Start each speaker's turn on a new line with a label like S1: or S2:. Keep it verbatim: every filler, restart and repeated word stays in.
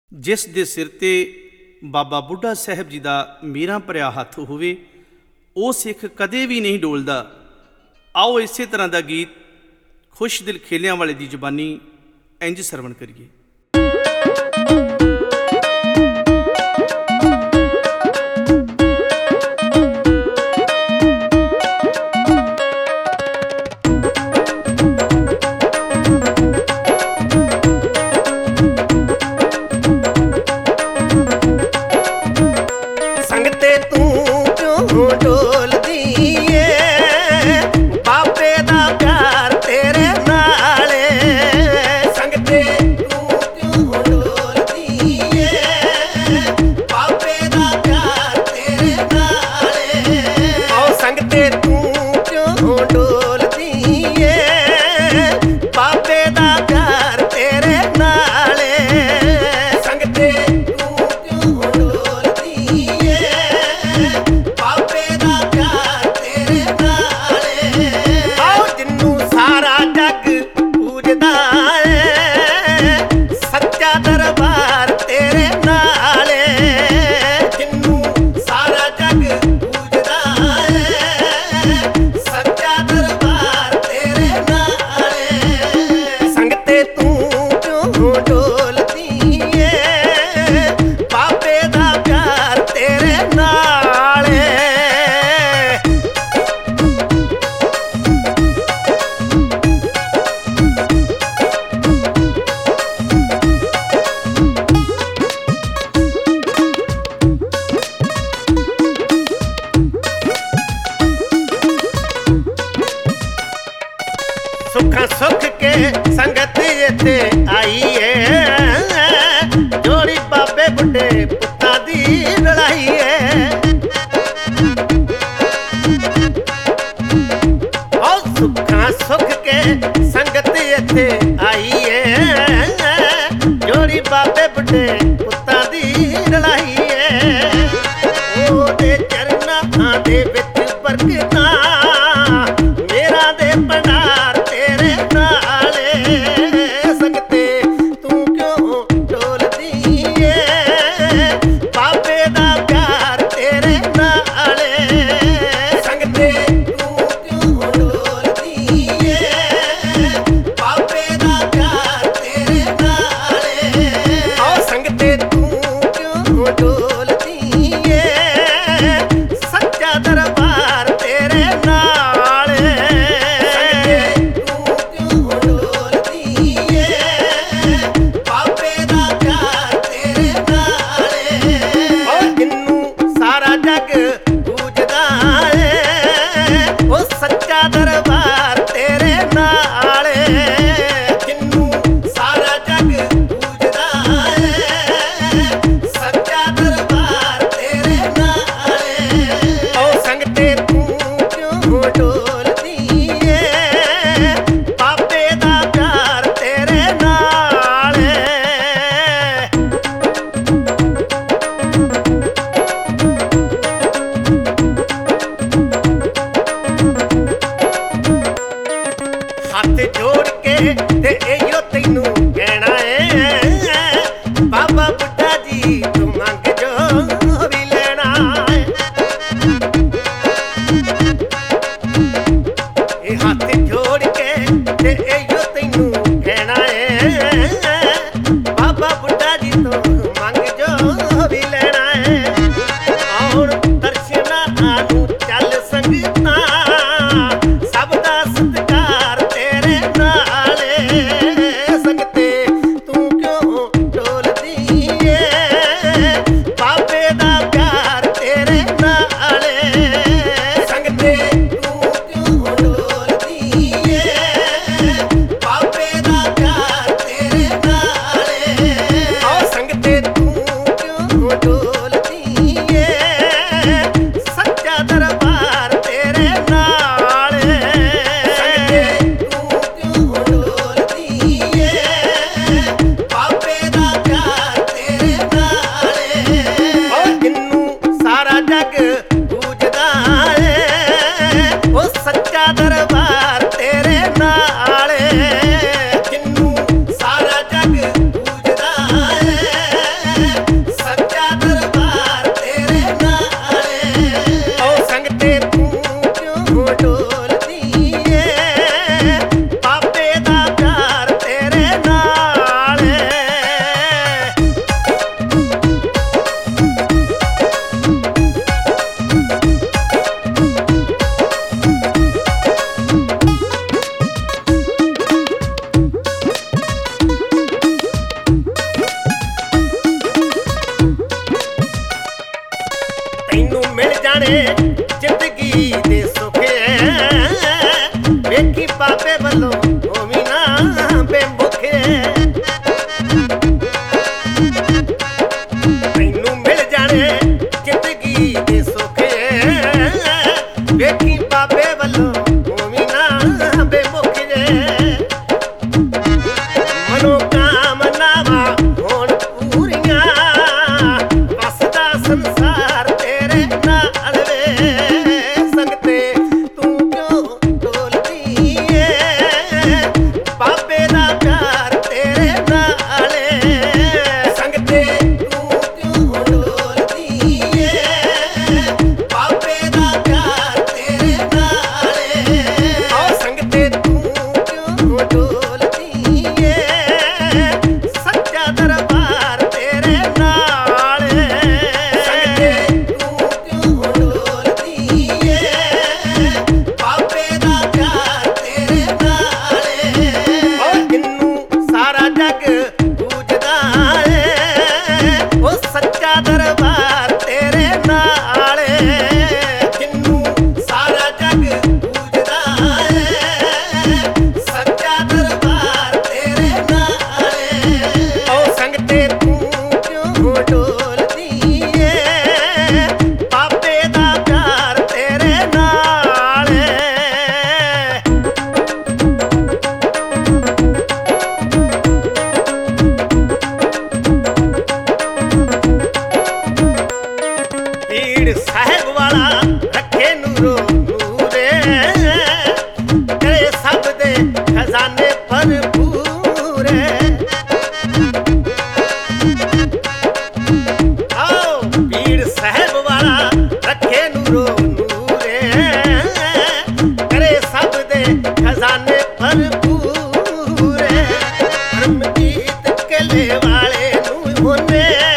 S1: ਜਿਸ ਦੇ ਸਿਰ 'ਤੇ ਬਾਬਾ ਬੁੱਢਾ ਸਾਹਿਬ ਜੀ ਦਾ ਮੇਰਾ ਭਰਿਆ ਹੱਥ ਹੋਵੇ, ਉਹ ਸਿੱਖ ਕਦੇ ਵੀ ਨਹੀਂ ਡੋਲਦਾ। ਆਓ ਇਸੇ ਤਰ੍ਹਾਂ ਦਾ ਗੀਤ ਖੁਸ਼ ਦਿਲ ਖੇਲਿਆਂ ਵਾਲੇ ਦੀ ਜ਼ੁਬਾਨੀ ਇੰਝ ਸਰਵਣ ਕਰੀਏ।
S2: ਸੰਗਤੇ ਤੂੰ ਕਿਉਂ ਡੋਲਦੀ ਏ, ਬਾਬੇ ਦਾ ਪਿਆਰ ਤੇਰੇ ਨਾਲ ਏ। ਸੰਗਤੇ ਤੂੰ ਕਿਉਂ ਡੋਲਦੀ ਏ, ਬਾਬੇ ਦਾ ਪਿਆਰ ਤੇਰੇ ਨਾਲ ਏ। ਆਓ ਸੰਗਤੇ ਤੂੰ ਕਿਉਂ ਡੋਲਦੀ ਏ, ਬਾਬੇ ਦਾ ਪਿਆਰ ਤੇਰੇ ਨਾਲ ਏ। ਸੰਗਤੇ ਤੂੰ ਕਿਉਂ ਡੋਲਦੀ ਏ, ਬਾਬੇ ਦਾ ਪਿਆਰ ਤੇਰੇ ਨਾਲ ਏ। ਆਓ ਜਿੰਨੂੰ ਸਾਰਾ ਜੱਗ ਪੂਜਦਾ ਏ, ਸੱਚਾ ਦਰਬਾਰ ਤੇਰੇ ਨਾਲ ਏ। ਜਿੰਨੂੰ ਸਾਰਾ ਜੱਗ ਪੂਜਦਾ ਏ, ਸੱਚਾ ਦਰਬਾਰ ਤੇਰੇ ਨਾਲ ਏ। ਸੰਗਤੇ ਤੂੰ ਕਿਉਂ ਡੋਲਦੀ ਏ, ਬਾਬੇ ਦਾ ਪਿਆਰ ਤੇਰੇ ਨਾਲ ਏ। ਸੁੱਖਾਂ ਸੁੱਖ ਕੇ ਸੰਗਤ ਇੱਥੇ ਆਈ ਏ, ਜੋੜੀ ਬਾਬੇ ਬੁੱਢੇ ਪੁੱਤਾਂ ਦੀ ਲੜਾਈ ਏ। ਆਓ ਸੁੱਖਾਂ ਸੁੱਖ ਕੇ ਸੰਗਤ ਇੱਥੇ ਆਈ ਏ, ਜੋੜੀ ਬਾਬੇ ਬੁੱਢੇ ਪੁੱਤਾਂ ਦੀ ਲੜਾਈ ਏ। ਉਹਦੇ ਚਰਨਾਂ ਦੇ ਵਿੱਚ ਬਰਕਤਾਂ, ਮੇਰਾ ਦੇ ਭੰਡਾਰ ਤੇਰੇ ਨਾਲ ਏ। ਸੰਗਤੇ ਤੂੰ ਕਿਉਂ ਡੋਲਦੀ ਏ, ਬਾਬੇ ਦਾ ਪਿਆਰ ਤੇਰੇ ਨਾਲ ਏ। ਸੰਗਤੇ ਤੂੰ ਕਿਉਂ ਡੋਲਦੀ ਏ, ਬਾਬੇ ਦਾ ਪਿਆਰ ਤੇਰੇ ਨਾਲ ਏ। ਆਓ ਸੰਗਤੇ ਤੂੰ ਕਿਉਂ ਡੋਲਦੀ ਜਾਣੇ ਜ਼ਿੰਦਗੀ ਦੇ ਸੁੱਖ ਐ ਵੇਖੀ ਬਾਬੇ ਵੱਲੋਂ ਹੋਵੀ ਨਾ ਬੇਮੁਖ ਐ ਤੈਨੂੰ ਮਿਲ ਜਾਣੇ ਜ਼ਿੰਦਗੀ ਦੇ ਸੁੱਖ ਐ ਵੇਖੀ ਬਾਬੇ ਵੱਲੋਂ ਹੋਵੀ ਨਾ ਬੇਮੁਖ ਐ ਮਨੋਕਾਮਨਾਵਾਂ ਹੋਣ ਪੂਰੀਆਂ ਵਸਦਾ ਸੰਸਾਰ ਤੇਰੇ ਨਾਲ ਵੇ ਸੰਗਤੇ ਤੂੰ ਕਿਉਂ ਡੋਲਦੀ ਏ ਬਾਬੇ ਦਾ ਪਿਆਰ ਤੇਰੇ ਨਾਲ ਏ ਸੰਗਤੇ ਤੂੰ ਕਿਉਂ ਡੋਲਦੀ ਏ ਬਾਬੇ ਦਾ ਪਿਆਰ ਤੇਰੇ ਨਾਲ ਏ ਓ ਸੰਗਤੇ ਤੂੰ ਕਿਉਂ ਡੋਲਦੀ ਏ ਸੱਚਾ ਦਰਬਾਰ ਤੇਰੇ ਨਾਲ ਸੰਗਤੇ ਤੂੰ ਕਿਉਂ ਡੋਲਦੀ ਏ ਬਾਬੇ ਦਾ ਪਿਆਰ ਤੇਰੇ ਨਾਲ ਓ ਜਿੰਨੂੰ ਸਾਰਾ ਜੱਗ ਪੂਜਦਾ ਏ ਉਹ ਸੱਚਾ ਦਰਬਾਰ ਤੇਰੇ ਨਾਲ ਜਿੰਨੂੰ ਸਾਰਾ ਜੱਗ ਪੂਜਦਾ ਏ ਸੱਚਾ ਦਰਬਾਰ ਤੇਰੇ ਨਾਲ ਓ ਸੰਗਤੇ ਤੂੰ ਕਿਉਂ ਡੋਲਦੀ ਏ ਬਾਬੇ ਦਾ ਪਿਆਰ ਤੇਰੇ ਨਾਲ ਪੀੜ ਸਾਹਿਬ ਵਾਲਾ ਰੱਖੇ ਨੂਰੋ ਨੂਰੇ ਕਰੇ ਸਭ ਦੇ ਖਜ਼ਾਨੇ ਭਰਪੂਰ ਆਓ ਪੀੜ ਸਾਹਿਬ ਵਾਲਾ ਰੱਖੇ ਨੂਰੋ ਨੂਰੇ ਕਰੇ ਸਭ ਦੇ ਖਜ਼ਾਨੇ ਭਰਪੂਰ ਹਰਮਜੀਤ ਕਿਲੇ ਵਾਲੇ ਨੂੰ ਉਹਨੇ